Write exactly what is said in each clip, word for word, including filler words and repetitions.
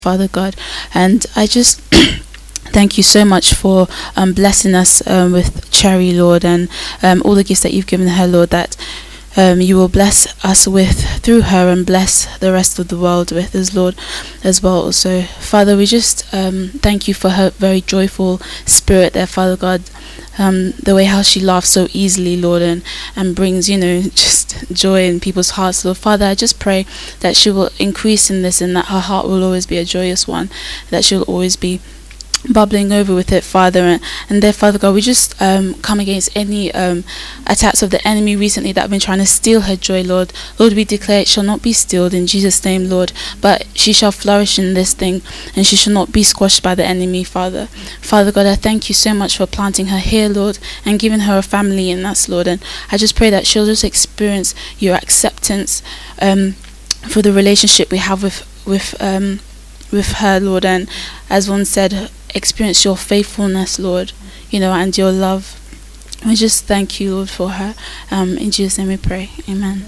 Father God. And I just thank you so much for um, blessing us um, with Cherry, Lord, and um, all the gifts that you've given her, Lord, that um, you will bless us with through her and bless the rest of the world with us, Lord, as well. So, Father, we just um, thank you for her very joyful spirit there, Father God. Um, the way how she laughs so easily, Lord, and, and brings, you know, just joy in people's hearts, Lord. Father, I just pray that she will increase in this and that her heart will always be a joyous one, that she'll always be bubbling over with it, Father. And, and there, Father God, we just um, come against any um, attacks of the enemy recently that have been trying to steal her joy, Lord. Lord, we declare it shall not be stilled in Jesus' name, Lord, but she shall flourish in this thing, and she shall not be squashed by the enemy, Father. Father God, I thank you so much for planting her here, Lord, and giving her a family in us, Lord. And I just pray that she'll just experience your acceptance um, for the relationship we have with with um, with her, Lord, and as one said, experience your faithfulness, Lord, you know, and your love. We just thank you, Lord, for her. Um, in Jesus' name we pray. Amen.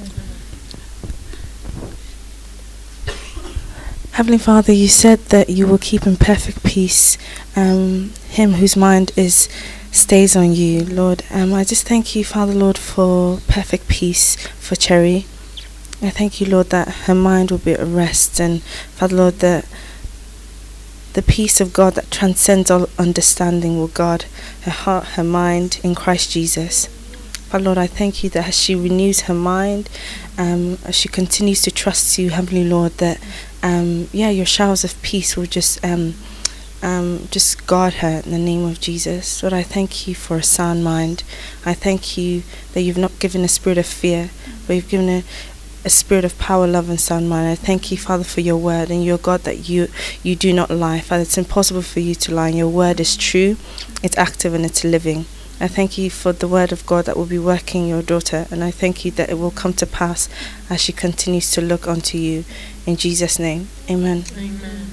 Heavenly Father, you said that you will keep in perfect peace um, him whose mind is stays on you, Lord. Um, I just thank you, Father, Lord, for perfect peace for Cherry. I thank you, Lord, that her mind will be at rest, and Father, Lord, that the peace of God that transcends all understanding will guard her heart, her mind in Christ Jesus. Father, Lord, I thank you that as she renews her mind, um, as she continues to trust you, Heavenly Lord, that um, yeah, your showers of peace will just um, um, just guard her in the name of Jesus. Lord, I thank you for a sound mind. I thank you that you've not given a spirit of fear, but you've given a a spirit of power, love, and sound mind. I thank you, Father, for your word, and your God that you you do not lie. Father, it's impossible for you to lie, and your word is true, it's active, and it's living. I thank you for the word of God that will be working in your daughter, and I thank you that it will come to pass as she continues to look unto you. In Jesus' name, amen. Amen.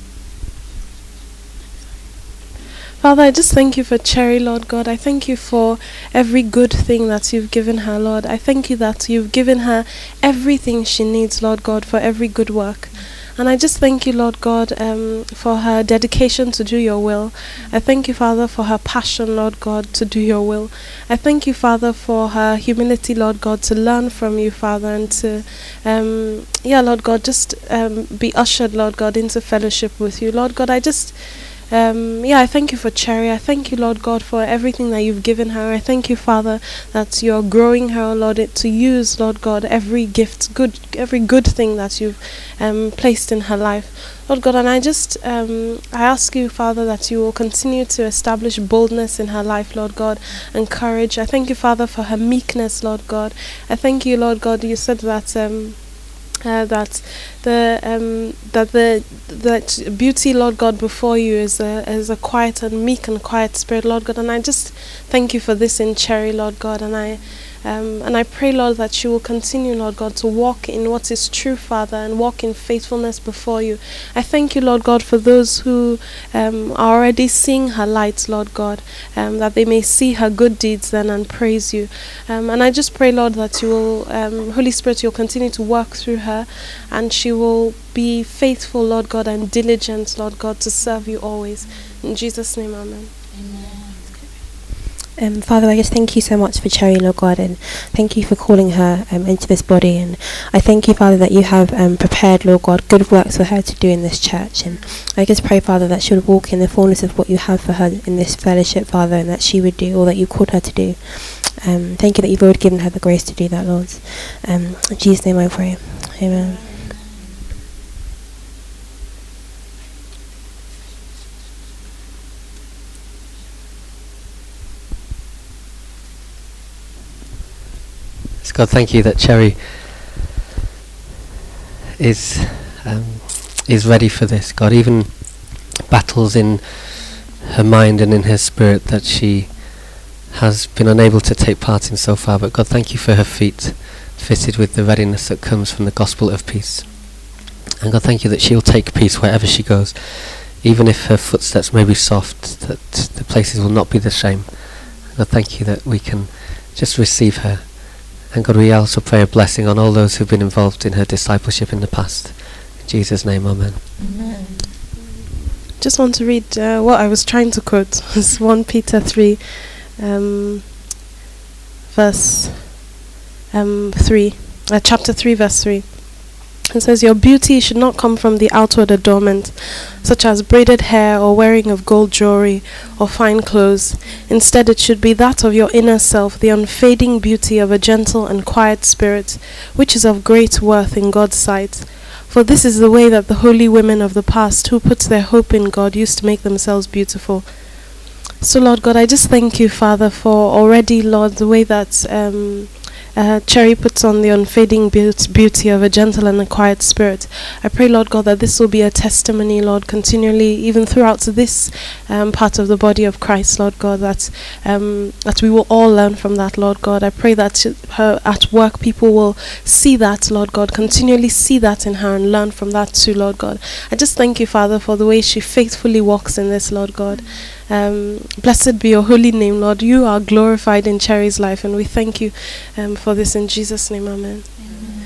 Father, I just thank you for Cherry, Lord God. I thank you for every good thing that you've given her, Lord. I thank you that you've given her everything she needs, Lord God, for every good work. And I just thank you, Lord God, um, for her dedication to do your will. I thank you, Father, for her passion, Lord God, to do your will. I thank you, Father, for her humility, Lord God, to learn from you, Father, and to, um, yeah, Lord God, just um, be ushered, Lord God, into fellowship with you. Lord God, I just... Um, yeah, I thank you for Cherry. I thank you, Lord God, for everything that you've given her. I thank you, Father, that you're growing her, Lord, it, to use, Lord God, every gift, good, every good thing that you've um, placed in her life, Lord God. And I just, um, I ask you, Father, that you will continue to establish boldness in her life, Lord God, and courage. I thank you, Father, for her meekness, Lord God. I thank you, Lord God. You said that. Um, Uh, that the um that the that beauty, Lord God, before you is a is a quiet and meek and quiet spirit, Lord God. And I just thank you for this in Cherry, Lord God. And I um and I pray, Lord, that she will continue, Lord God, to walk in what is true, Father, and walk in faithfulness before you. I thank you, Lord God, for those who um are already seeing her light, Lord God, um that they may see her good deeds then and praise you. Um and I just pray, Lord, that you will um Holy Spirit, you'll continue to work through her, and she will be faithful, Lord God, and diligent, Lord God, to serve you always. In Jesus' name, amen. Amen. Um, Father, I just thank you so much for Cherry, Lord God, and thank you for calling her um, into this body. And I thank you, Father, that you have um, prepared, Lord God, good works for her to do in this church. And I just pray, Father, that she would walk in the fullness of what you have for her in this fellowship, Father, and that she would do all that you called her to do. Um, thank you that you've already given her the grace to do that, Lord. Um, in Jesus' name I pray. Amen. God, thank you that Cherry is um, is ready for this. God, even battles in her mind and in her spirit that she has been unable to take part in so far. But God, thank you for her feet fitted with the readiness that comes from the gospel of peace. And God, thank you that she'll take peace wherever she goes, even if her footsteps may be soft, that the places will not be the same. God, thank you that we can just receive her. And God, we also pray a blessing on all those who've been involved in her discipleship in the past. In Jesus' name, amen. Amen. just want to read uh, what I was trying to quote. It's First Peter three, um, verse um, three, uh, chapter three, verse three. It says, "Your beauty should not come from the outward adornment, such as braided hair or wearing of gold jewelry or fine clothes. Instead, it should be that of your inner self, the unfading beauty of a gentle and quiet spirit, which is of great worth in God's sight. For this is the way that the holy women of the past, who put their hope in God, used to make themselves beautiful." So, Lord God, I just thank you, Father, for already, Lord, the way that um, Uh, Cherry puts on the unfading beau- beauty of a gentle and a quiet spirit. I pray, Lord God, that this will be a testimony, Lord, continually, even throughout this um, part of the body of Christ, Lord God, that um, that we will all learn from that, Lord God. I pray that her at work people will see that, Lord God, continually see that in her and learn from that too, Lord God. I just thank you, Father, for the way she faithfully walks in this, Lord God. Um, blessed be your holy name, Lord. You are glorified in Cherry's life, and we thank you um, for this in Jesus' name. Amen. Amen.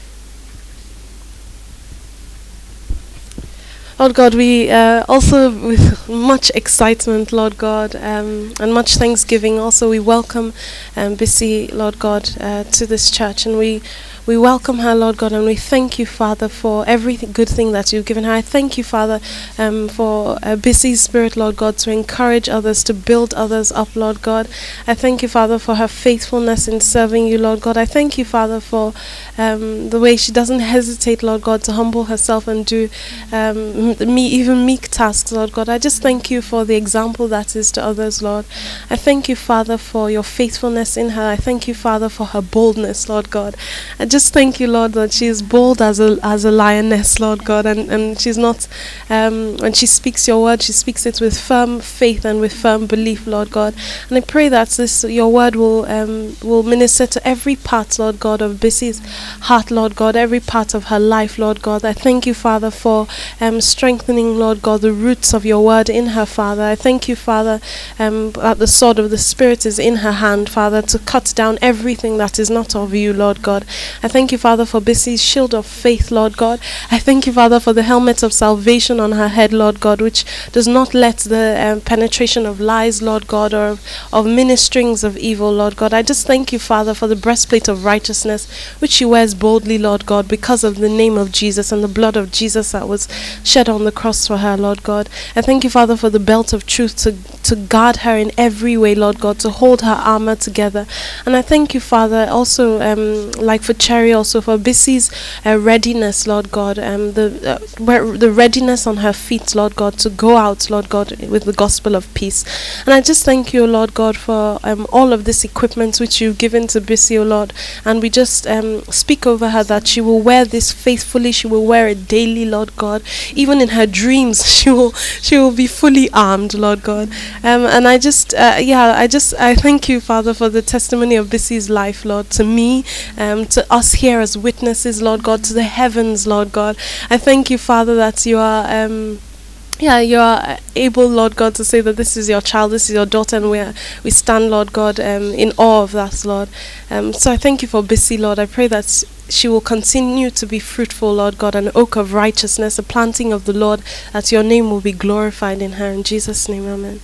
Lord God, we uh, also, with much excitement, Lord God, um, and much thanksgiving, also we welcome um, Bissy, Lord God, uh, to this church, and we We welcome her, Lord God, and we thank you, Father, for every th- good thing that you've given her. I thank you, Father, um, for a busy spirit, Lord God, to encourage others, to build others up, Lord God. I thank you, Father, for her faithfulness in serving you, Lord God. I thank you, Father, for um, the way she doesn't hesitate, Lord God, to humble herself and do um, me even meek tasks, Lord God. I just thank you for the example that is to others, Lord. I thank you, Father, for your faithfulness in her. I thank you, Father, for her boldness, Lord God. I just Just thank you, Lord, that she is bold as a as a lioness, Lord God, and, and she's not, um, when she speaks your word, she speaks it with firm faith and with firm belief, Lord God. And I pray that this your word will um, will minister to every part, Lord God, of Bissy's heart, Lord God, every part of her life, Lord God. I thank you, Father, for um, strengthening, Lord God, the roots of your word in her, Father. I thank you, Father, um, that the sword of the Spirit is in her hand, Father, to cut down everything that is not of you, Lord God. I thank you, Father, for Bissy's shield of faith, Lord God. I thank you, Father, for the helmet of salvation on her head, Lord God, which does not let the um, penetration of lies, Lord God, or of, of ministerings of evil, Lord God. I just thank you, Father, for the breastplate of righteousness, which she wears boldly, Lord God, because of the name of Jesus and the blood of Jesus that was shed on the cross for her, Lord God. I thank you, Father, for the belt of truth to, to guard her in every way, Lord God, to hold her armor together. And I thank you, Father, also, um, like for Cherry, also for Bissy's uh, readiness, Lord God, um, the uh, where, the readiness on her feet, Lord God, to go out, Lord God, with the gospel of peace. And I just thank you, Lord God, for um, all of this equipment which you've given to Bissy, O Lord. And we just um, speak over her that she will wear this faithfully. She will wear it daily, Lord God. Even in her dreams, she will she will be fully armed, Lord God. Um, and I just uh, yeah, I just I thank you, Father, for the testimony of Bissy's life, Lord, to me, um, to us here as witnesses, Lord God, to the heavens, Lord God. I thank you, Father, that you are um yeah, you are able, Lord God, to say that this is your child, this is your daughter, and we are, we stand, Lord God, um, in awe of that, Lord. Um, so I thank you for Bissy, Lord. I pray that she will continue to be fruitful, Lord God, an oak of righteousness, a planting of the Lord, that your name will be glorified in her. In Jesus' name, amen.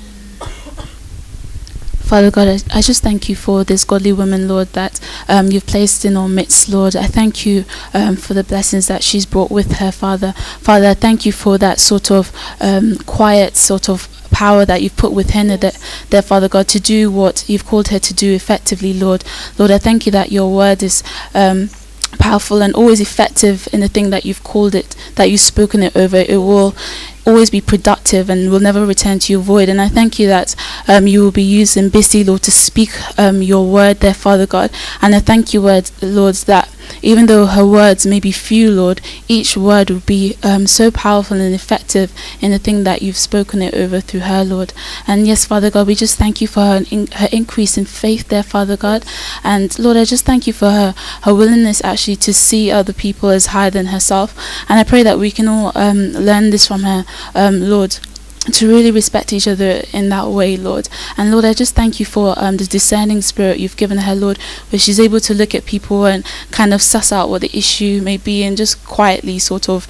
Father God, I, I just thank you for this godly woman, Lord, that um, you've placed in our midst, Lord. I thank you um, for the blessings that she's brought with her, Father. Father, I thank you for that sort of um, quiet sort of power that you've put within her, that, that, Father God, to do what you've called her to do effectively, Lord. Lord, I thank you that your word is um, powerful and always effective in the thing that you've called it, that you've spoken it over. It will always be productive and will never return to your void. And I thank you that um, you will be using Bissy, Lord, to speak um, your word there, Father God. And I thank you, word, Lord, that even though her words may be few, Lord, each word will be um, so powerful and effective in the thing that you've spoken it over through her, Lord. And yes, Father God, we just thank you for her, in, her increase in faith there, Father God. And Lord, I just thank you for her, her willingness actually to see other people as higher than herself. And I pray that we can all um, learn this from her, um, Lord, to really respect each other in that way, Lord. And Lord, I just thank you for um, the discerning spirit you've given her, Lord, where she's able to look at people and kind of suss out what the issue may be and just quietly sort of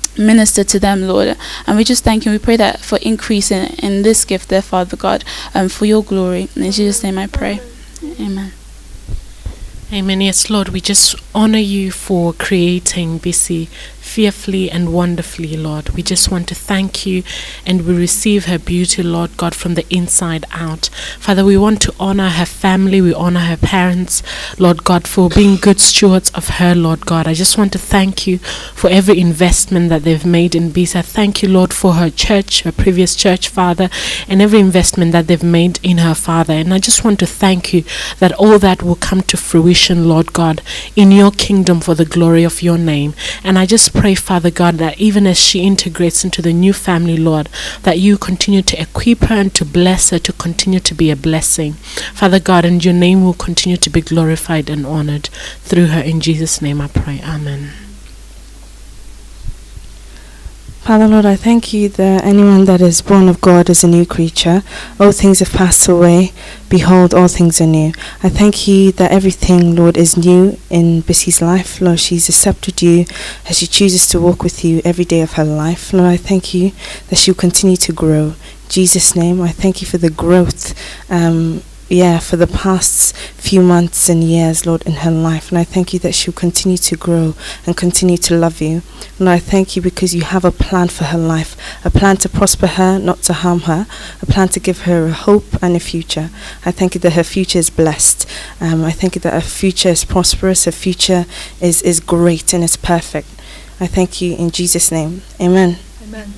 minister to them, Lord. And we just thank you. We pray that for increase in, in this gift there, Father God, um, for your glory. In Jesus' name I pray. Amen. Amen. Yes, Lord, we just honor you for creating B C fearfully and wonderfully, Lord. We just want to thank you, and we receive her beauty, Lord God, from the inside out. Father, we want to honor her family. We honor her parents, Lord God, for being good stewards of her, Lord God. I just want to thank you for every investment that they've made in B C. I thank you, Lord, for her church, her previous church, Father, and every investment that they've made in her, Father. And I just want to thank you that all that will come to fruition, Lord God, in your kingdom for the glory of your name. And I just pray, Father God, that even as she integrates into the new family, Lord, that you continue to equip her and to bless her to continue to be a blessing, Father God, and your name will continue to be glorified and honored through her. In Jesus' name I pray. Amen. Father, Lord, I thank you that anyone that is born of God is a new creature. All things have passed away. Behold, all things are new. I thank you that everything, Lord, is new in Bissy's life. Lord, she's accepted you as she chooses to walk with you every day of her life. Lord, I thank you that she'll continue to grow. In Jesus' name, I thank you for the growth um, yeah, for the past few months and years, Lord, in her life. And I thank you that she'll continue to grow and continue to love you. And I thank you because you have a plan for her life, a plan to prosper her, not to harm her, a plan to give her a hope and a future. I thank you that her future is blessed. Um, I thank you that her future is prosperous, her future is, is great and it's perfect. I thank you in Jesus' name. Amen. Amen.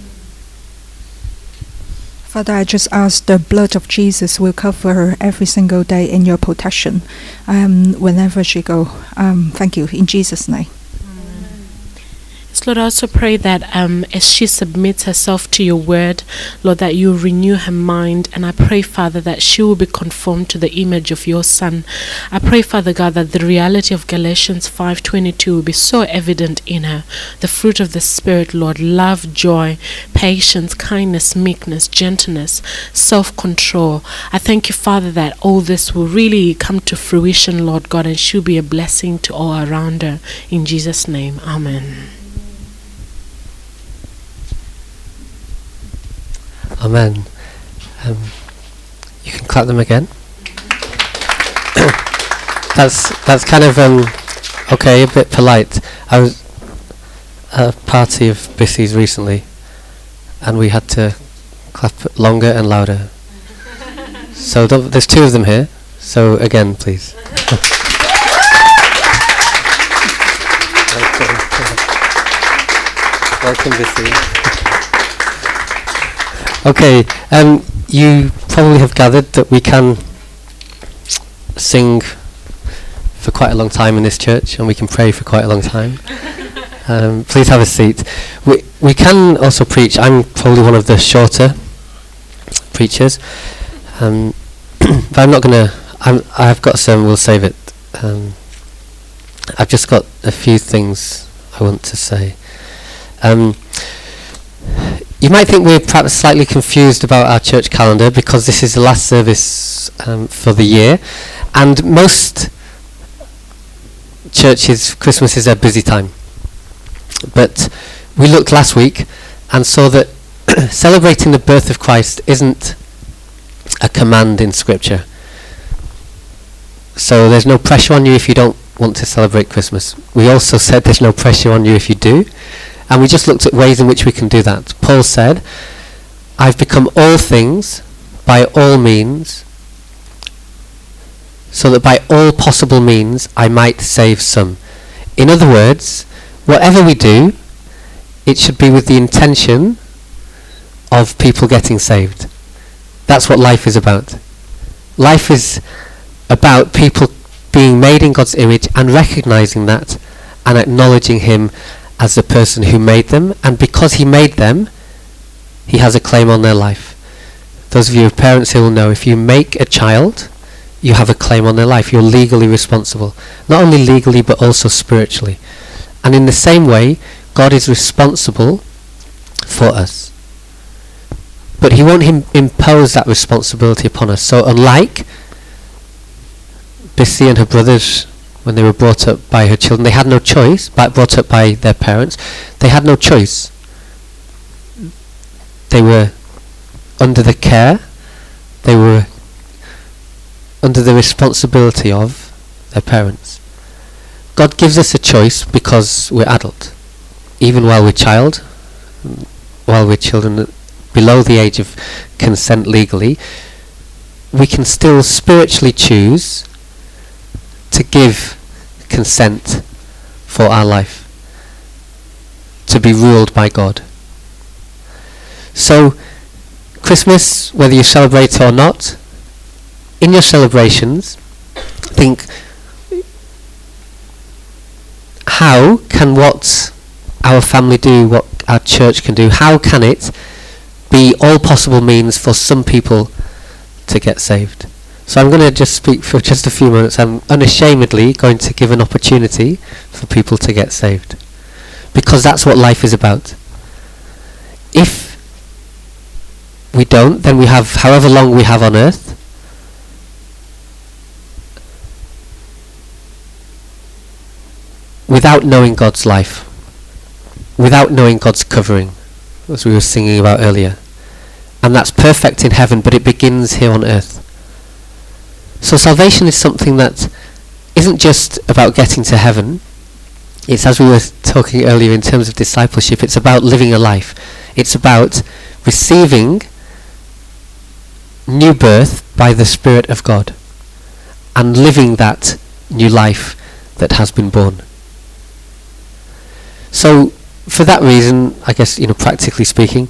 Father, I just ask the blood of Jesus will cover her every single day in your protection, um, whenever she go. Um, thank you, in Jesus' name. Yes, Lord, I also pray that um, as she submits herself to your word, Lord, that you renew her mind. And I pray, Father, that she will be conformed to the image of your Son. I pray, Father God, that the reality of Galatians five twenty-two will be so evident in her. The fruit of the Spirit, Lord, love, joy, patience, kindness, meekness, gentleness, self-control. I thank you, Father, that all this will really come to fruition, Lord God, and she'll be a blessing to all around her. In Jesus' name, amen. Amen. Um, you can clap them again. that's that's kind of um, okay, a bit polite. I was at a party of Bissy's recently, and we had to clap longer and louder. So don't, there's two of them here. So again, please. Welcome, Bissy. Okay, um, you probably have gathered that we can sing for quite a long time in this church, and we can pray for quite a long time. Um, please have a seat. We we can also preach. I'm probably one of the shorter preachers, um, but I'm not gonna. I'm, I've got some. We'll save it. Um, I've just got a few things I want to say. Um, You might think we're perhaps slightly confused about our church calendar because this is the last service um, for the year, and most churches, Christmas is their busy time. But we looked last week and saw that celebrating the birth of Christ isn't a command in Scripture. So there's no pressure on you if you don't want to celebrate Christmas. We also said there's no pressure on you if you do. And we just looked at ways in which we can do that. Paul said, I've become all things by all means, so that by all possible means I might save some. In other words, whatever we do, it should be with the intention of people getting saved. That's what life is about. Life is about people being made in God's image and recognizing that and acknowledging Him as the person who made them, and because He made them, He has a claim on their life. Those of you who are parents here will know if you make a child, you have a claim on their life. You're legally responsible. Not only legally, but also spiritually. And in the same way, God is responsible for us. But He won't him impose that responsibility upon us. So unlike Bissy and her brothers, when they were brought up by her children, they had no choice, but brought up by their parents, they had no choice. They were under the care, they were under the responsibility of their parents. God gives us a choice because we're adult. Even while we're child, while we're children below the age of consent legally, we can still spiritually choose to give consent for our life, to be ruled by God. So, Christmas, whether you celebrate or not, in your celebrations, think, how can what our family do, what our church can do, how can it be all possible means for some people to get saved? So I'm going to just speak for just a few minutes. I'm unashamedly going to give an opportunity for people to get saved, because that's what life is about. If we don't, then we have however long we have on earth. Without knowing God's life, without knowing God's covering, as we were singing about earlier. And that's perfect in heaven, but it begins here on earth. So salvation is something that isn't just about getting to heaven. It's, as we were talking earlier in terms of discipleship, it's about living a life. It's about receiving new birth by the Spirit of God and living that new life that has been born. So, for that reason, I guess, you know, practically speaking,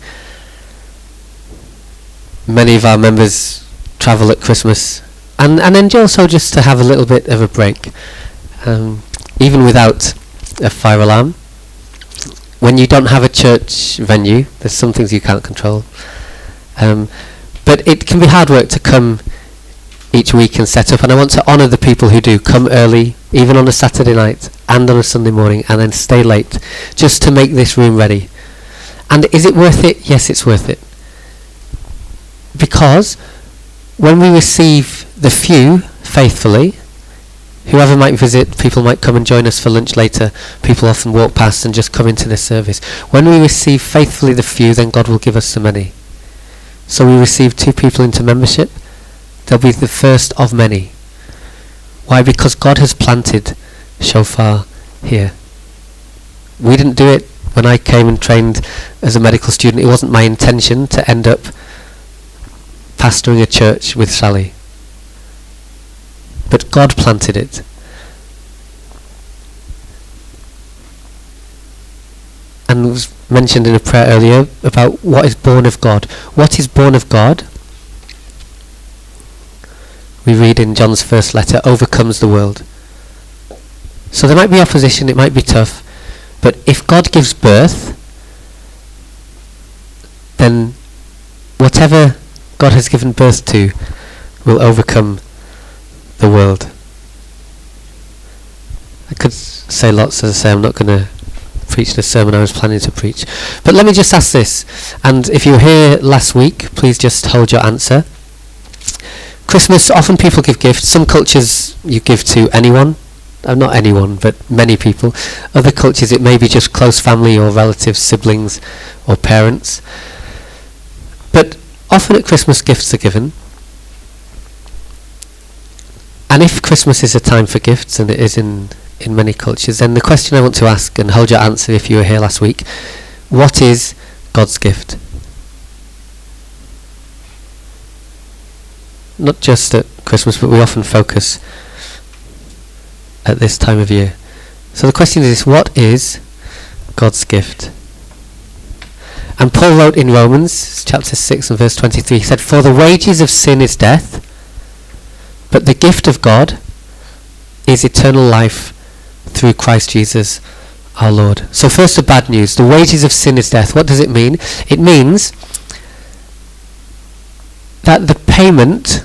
many of our members travel at Christmas and, and enjoy also just to have a little bit of a break. Um, even without a fire alarm. When you don't have a church venue, there's some things you can't control. Um, but it can be hard work to come each week and set up, and I want to honour the people who do come early, even on a Saturday night and on a Sunday morning, and then stay late just to make this room ready. And is it worth it? Yes, it's worth it. Because when we receive the few faithfully, whoever might visit, people might come and join us for lunch later, people often walk past and just come into this service. When we receive faithfully the few, then God will give us the many. So we receive two people into membership, they'll be the first of many. Why? Because God has planted Shofar here. We didn't do it when I came and trained as a medical student. It wasn't my intention to end up pastoring a church with Sally. But God planted it. And it was mentioned in a prayer earlier about what is born of God. What is born of God? We read in John's first letter, overcomes the world. So there might be opposition, it might be tough, but if God gives birth, then whatever God has given birth to will overcome the world. I could say lots, as I say, I'm not going to preach the sermon I was planning to preach. But let me just ask this, and if you were here last week, please just hold your answer. Christmas, often people give gifts. Some cultures you give to anyone. Uh, not anyone, but many people. Other cultures it may be just close family or relatives, siblings or parents. But often at Christmas gifts are given. And if Christmas is a time for gifts, and it is in, in many cultures, then the question I want to ask, and hold your answer if you were here last week, what is God's gift? Not just at Christmas, but we often focus at this time of year. So the question is, what is God's gift? And Paul wrote in Romans chapter six and verse twenty-three, he said, for the wages of sin is death, but the gift of God is eternal life through Christ Jesus our Lord. So first the bad news, the wages of sin is death. What does it mean? It means that the payment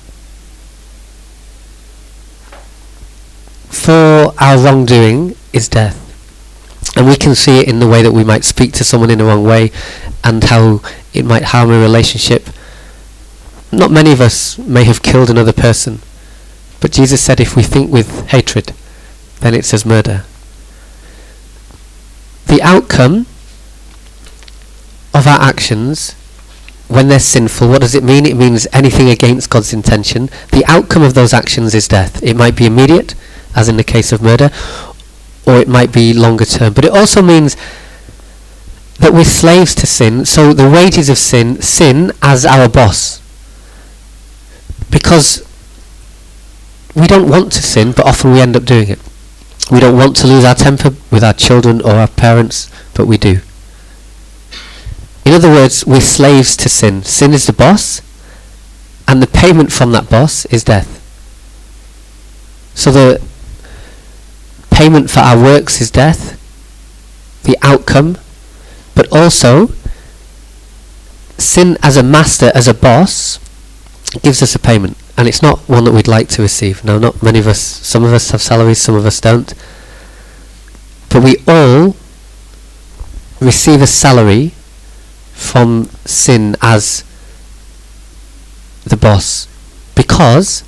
for our wrongdoing is death. And we can see it in the way that we might speak to someone in the wrong way and how it might harm a relationship. Not many of us may have killed another person, but Jesus said if we think with hatred, then it's as murder. The outcome of our actions when they're sinful, what does it mean? It means anything against God's intention. The outcome of those actions is death. It might be immediate, as in the case of murder, or it might be longer term. But it also means that we're slaves to sin, so the wages of sin, sin as our boss. Because we don't want to sin, but often we end up doing it. We don't want to lose our temper with our children or our parents, but we do. In other words, we're slaves to sin. Sin is the boss, and the payment from that boss is death. So the payment for our works is death, the outcome, but also sin as a master, as a boss, gives us a payment, and it's not one that we'd like to receive. No, not many of us. Some of us have salaries, some of us don't. But we all receive a salary from sin as the boss, because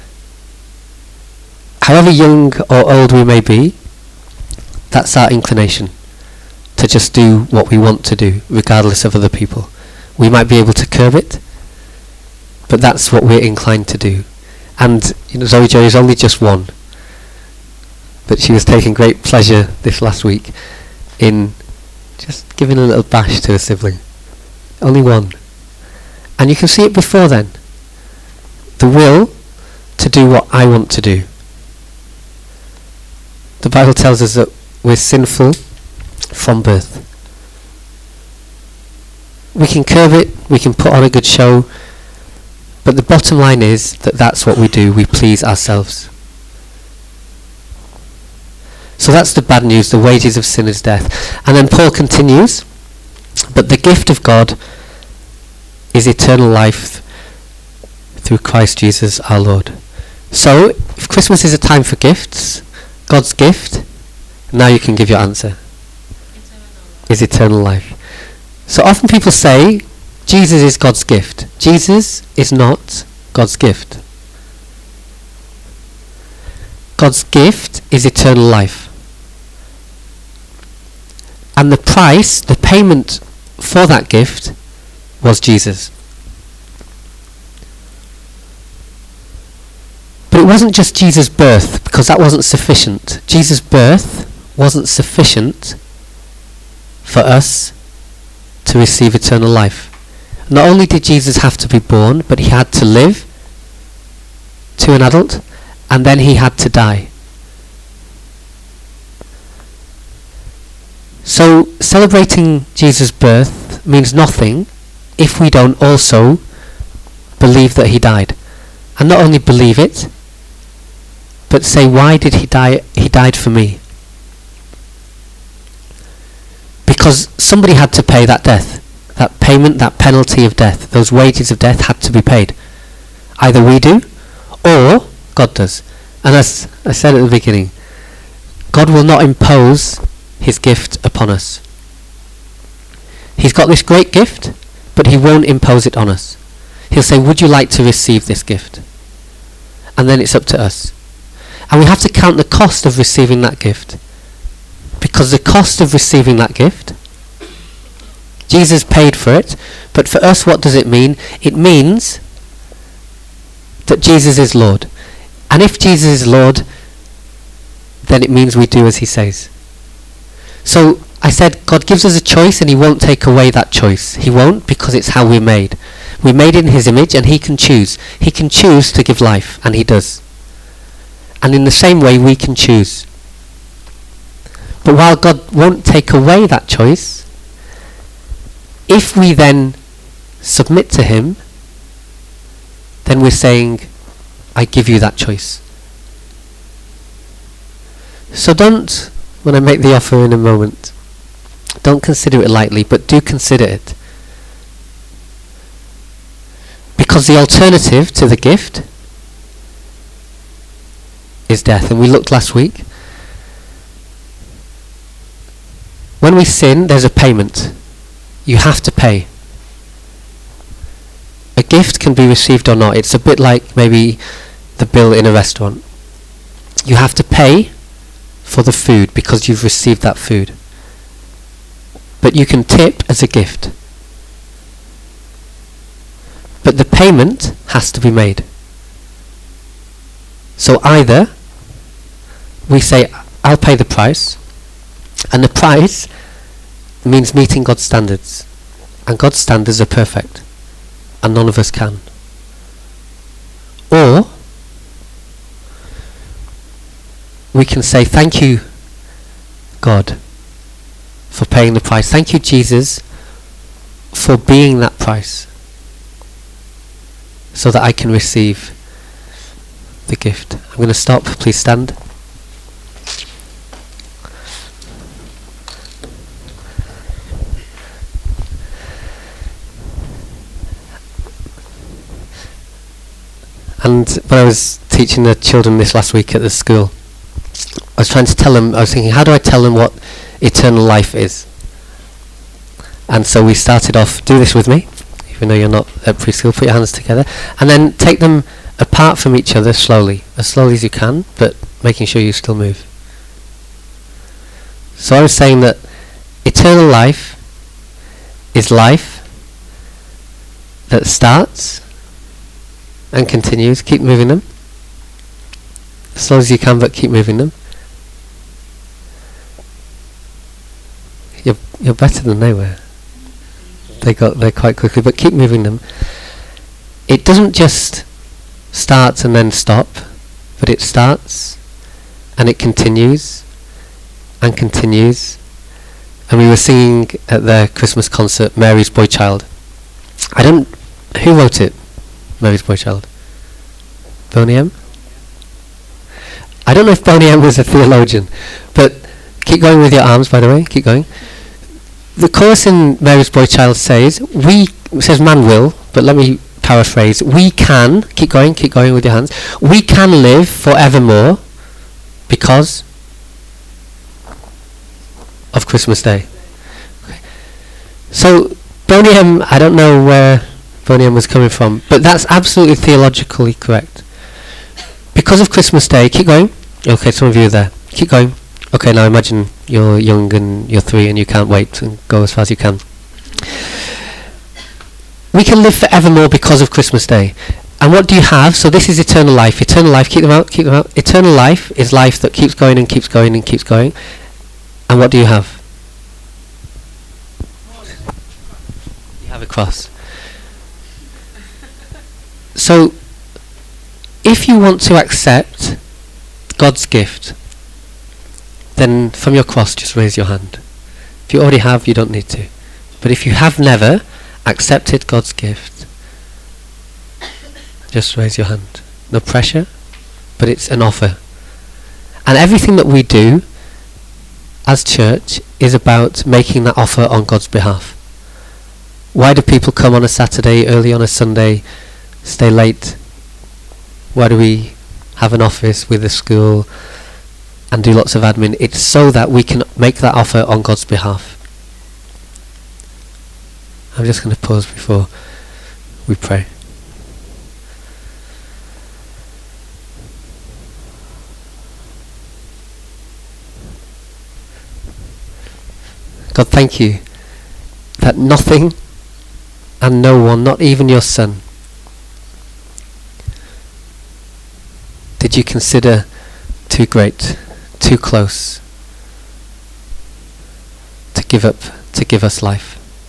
however young or old we may be, that's our inclination, to just do what we want to do regardless of other people. We might be able to curb it, but that's what we're inclined to do. And you know, Zoe Joy is only just one, but she was taking great pleasure this last week in just giving a little bash to a sibling. Only one. And you can see it before then. The will to do what I want to do. The Bible tells us that we're sinful from birth. We can curb it, we can put on a good show, but the bottom line is that that's what we do. We please ourselves. So that's the bad news. The wages of sin is death. And then Paul continues, but the gift of God is eternal life through Christ Jesus our Lord. So if Christmas is a time for gifts, God's gift, now you can give your answer, is eternal life. So often people say Jesus is God's gift. Jesus is not God's gift. God's gift is eternal life. And the price, the payment for that gift was Jesus. But it wasn't just Jesus' birth, because that wasn't sufficient. Jesus' birth wasn't sufficient for us to receive eternal life. Not only did Jesus have to be born, but he had to live to an adult, and then he had to die. So celebrating Jesus' birth means nothing if we don't also believe that he died. And not only believe it, but say, why did he die? He died for me. Because somebody had to pay that death. That payment, that penalty of death, those wages of death had to be paid. Either we do, or God does. And as I said at the beginning, God will not impose his gift upon us. He's got this great gift, but he won't impose it on us. He'll say, would you like to receive this gift? And then it's up to us. And we have to count the cost of receiving that gift. Because the cost of receiving that gift, Jesus paid for it, but for us, what does it mean? It means that Jesus is Lord. And if Jesus is Lord, then it means we do as he says. So I said God gives us a choice and he won't take away that choice. He won't, because it's how we're made. We're made in his image and he can choose. He can choose to give life, and he does. And in the same way we can choose. But while God won't take away that choice, if we then submit to him, then we're saying, I give you that choice. So don't, when I make the offer in a moment, don't consider it lightly, but do consider it. Because the alternative to the gift is death. And we looked last week. When we sin, there's a payment. You have to pay. A gift can be received or not. It's a bit like maybe the bill in a restaurant. You have to pay for the food because you've received that food. But you can tip as a gift. But the payment has to be made. So either we say, I'll pay the price, and the price means meeting God's standards. And God's standards are perfect, and none of us can. Or we can say, thank you, God, for paying the price. Thank you, Jesus, for being that price, so that I can receive the gift. I'm going to stop. Please stand. And when I was teaching the children this last week at the school, I was trying to tell them, I was thinking, how do I tell them what eternal life is? And so we started off, do this with me, even though you're not at preschool, put your hands together, and then take them apart from each other slowly, as slowly as you can, but making sure you still move. So I was saying that eternal life is life that starts and continues. Keep moving them as slow as you can, but keep moving them. You're you're better than they were. They got there quite quickly, but keep moving them. It doesn't just start and then stop, but it starts and it continues and continues. And we were singing at the Christmas concert Mary's Boy Child. I don't who wrote it? Mary's Boy Child. Boney M? I don't know if Boney M was a theologian, but keep going with your arms, by the way, keep going. The chorus in Mary's Boy Child says, we, says man will, but let me paraphrase, we can, keep going, keep going with your hands, we can live forevermore because of Christmas Day. Okay. So, Boney M, I don't know where Boney M was coming from, but that's absolutely theologically correct. Because of Christmas Day, keep going. Okay, some of you are there. Keep going. Okay, now imagine you're young and you're three and you can't wait and go as fast as you can. We can live forevermore because of Christmas Day. And what do you have? So this is eternal life. Eternal life, keep them out, keep them out. Eternal life is life that keeps going and keeps going and keeps going. And what do you have? You have a cross. So, if you want to accept God's gift, then from your cross just raise your hand. If you already have, you don't need to. But if you have never accepted God's gift, just raise your hand. No pressure, but it's an offer. And everything that we do as church is about making that offer on God's behalf. Why do people come on a Saturday, early on a Sunday, stay late? Why do we have an office with a school and do lots of admin? It's so that we can make that offer on God's behalf. I'm just going to pause before we pray. God, thank you that nothing and no one, not even your Son, did you consider too great, too close to give up, to give us life.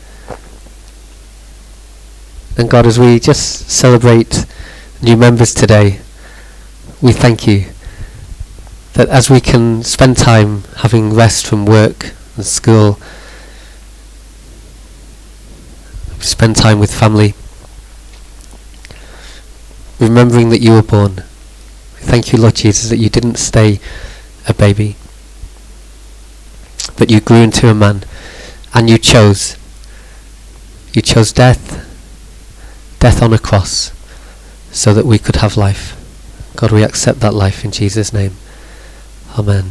And God, as we just celebrate new members today, we thank you that as we can spend time having rest from work and school, spend time with family, remembering that you were born. Thank you, Lord Jesus, that you didn't stay a baby, but you grew into a man, and you chose. You chose death, death on a cross, so that we could have life. God, we accept that life in Jesus' name. Amen.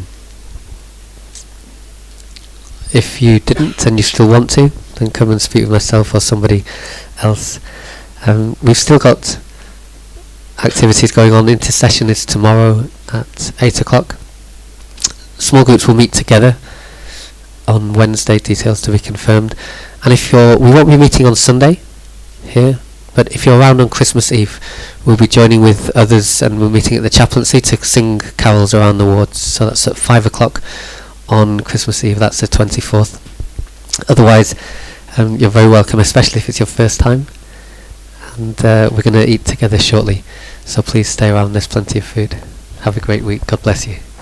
If you didn't and you still want to, then come and speak with myself or somebody else. Um, we've still got activities going on. Intercession is tomorrow at eight o'clock. Small groups will meet together on Wednesday, details to be confirmed. And if you're, we won't be meeting on Sunday here, But if you're around on Christmas Eve, we'll be joining with others and we're meeting at the chaplaincy to sing carols around the wards. So that's at five o'clock on Christmas Eve. That's the twenty-fourth. Otherwise, um, you're very welcome, especially if it's your first time. And uh, we're going to eat together shortly. So please stay around. There's plenty of food. Have a great week. God bless you.